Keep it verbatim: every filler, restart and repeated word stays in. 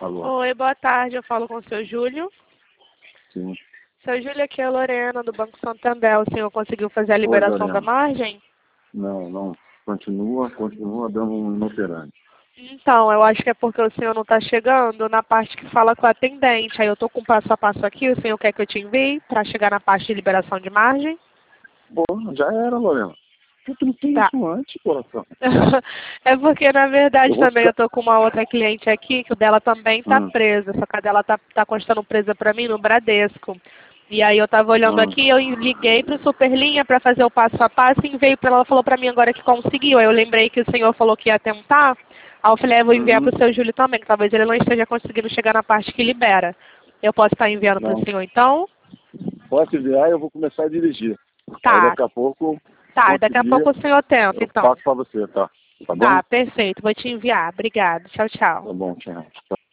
Alô? Oi, boa tarde. Eu falo com o seu Júlio. Sim. Seu Júlio, aqui é a Lorena, do Banco Santander. O senhor conseguiu fazer a Oi, liberação da Lorena. margem? Não, não. Continua, continua dando um inoperante. Então, eu acho que é porque o senhor não está chegando na parte que fala com a atendente. Aí eu estou com um passo a passo aqui. O senhor quer que eu te envie para chegar na parte de liberação de margem? Bom, já era, Lorena. Tu não tem Tá. isso antes, coração. É porque, na verdade, Eu vou também eu ficar... tô com uma outra cliente aqui, que o dela também tá Hum, presa, só que a dela tá, tá constando presa pra mim no Bradesco. E aí eu tava olhando hum, aqui, eu liguei pro Superlinha pra fazer o passo a passo e veio pra ela, ela falou pra mim agora que conseguiu. Aí eu lembrei que o senhor falou que ia tentar, aí eu falei, ah, eu vou enviar uhum. pro seu Júlio também, que talvez ele não esteja conseguindo chegar na parte que libera. Eu posso estar enviando pro Não. senhor então? Pode enviar e eu vou começar a dirigir. Aí Tá, daqui a pouco, tá, daqui a conseguir, pouco o senhor tenta, eu então. passo pra você, tá? Tá bom? Tá, perfeito, vou te enviar. Obrigada, tchau, tchau. Tá bom, tchau.